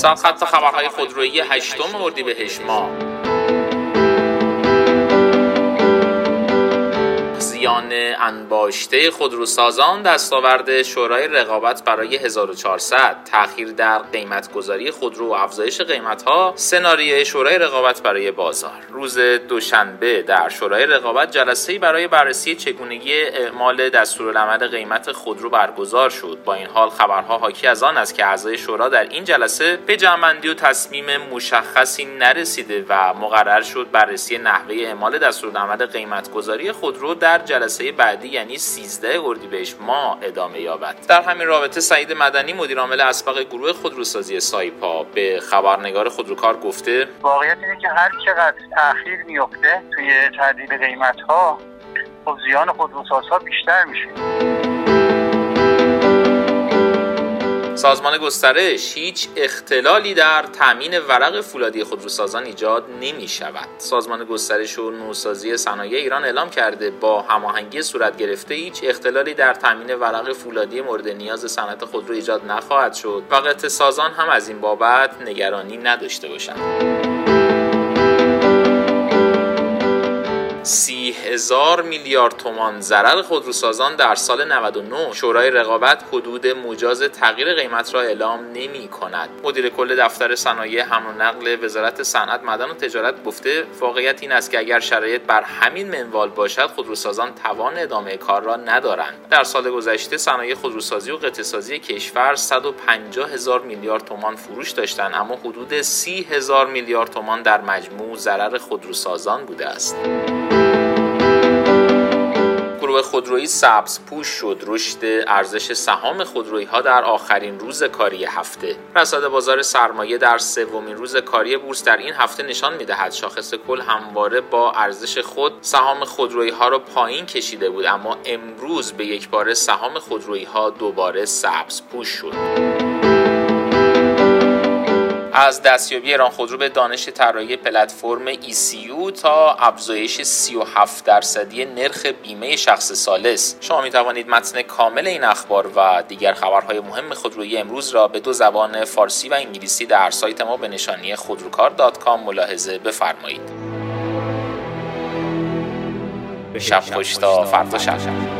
مثلا خط خبرهای خودرویی 8 اردیبهشت ماه. زیان انباشته خودروسازان دستاورد شورای رقابت برای 1400، تأخیر در قیمت‌گذاری خودرو و افزایش قیمت‌ها، سناریوی شورای رقابت برای بازار. روز دوشنبه در شورای رقابت جلسه‌ای برای بررسی چگونگی اعمال دستورالعمل قیمت خودرو برگزار شد. با این حال خبرها حاکی از آن است که اعضای شورا در این جلسه به جمع‌بندی و تصمیم مشخصی نرسیده و مقرر شد بررسی نحوه اعمال دستورالعمل قیمت‌گذاری خودرو در جلسه بعدی یعنی 13 اردیبهشت ماه ادامه یابد. در همین رابطه سعید مدنی مدیرعامل اسبق گروه خودروسازی سایپا به خبرنگار خودروکار گفته واقعیت اینه که هر چقدر تأخیر میفته توی تعدیل قیمت‌ها خب زیان خودروسازها بیشتر میشه. سازمان گسترش: هیچ اختلالی در تامین ورق فولادی خودروسازان ایجاد نمی شود. سازمان گسترش و نوسازی صنایع ایران اعلام کرده با هماهنگی صورت گرفته هیچ اختلالی در تامین ورق فولادی مورد نیاز صنعت خودرو ایجاد نخواهد شد و قطع سازان هم از این بابت نگرانی نداشته باشند. 30,000 میلیارد تومان ضرر خودروسازان در سال 99. شورای رقابت حدود مجاز تغییر قیمت را اعلام نمی کند. مدیر کل دفتر صنایع حمل و نقل وزارت صنعت، معدن و تجارت گفته واقعیت این است که اگر شرایط بر همین منوال باشد خودروسازان توان ادامه کار را ندارند. در سال گذشته صنایع خودروسازی و قطعه‌سازی کشور 150,000 میلیارد تومان فروش داشتند، اما حدود 30,000 میلیارد تومان در مجموع ضرر خودروسازان بوده است. گروه خودرویی سبزپوش شد. رشد ارزش سهام خودرویی‌ها در آخرین روز کاری هفته. رصد بازار سرمایه در سومین روز کاری بورس در این هفته نشان می‌دهد شاخص کل همواره با ارزش خود سهام خودرویی‌ها را پایین کشیده بود، اما امروز به یک باره سهام خودرویی‌ها دوباره سبزپوش شد. از دستیابی ایران خودرو به دانش طراحی پلتفرم ECU تا افزایش 37% نرخ بیمه شخص ثالث. شما می توانید متن کامل این اخبار و دیگر خبرهای مهم خودرویی امروز را به 2 زبان فارسی و انگلیسی در سایت ما به نشانی خودروکار.com ملاحظه بفرمایید. شب خوش تا فردا شب.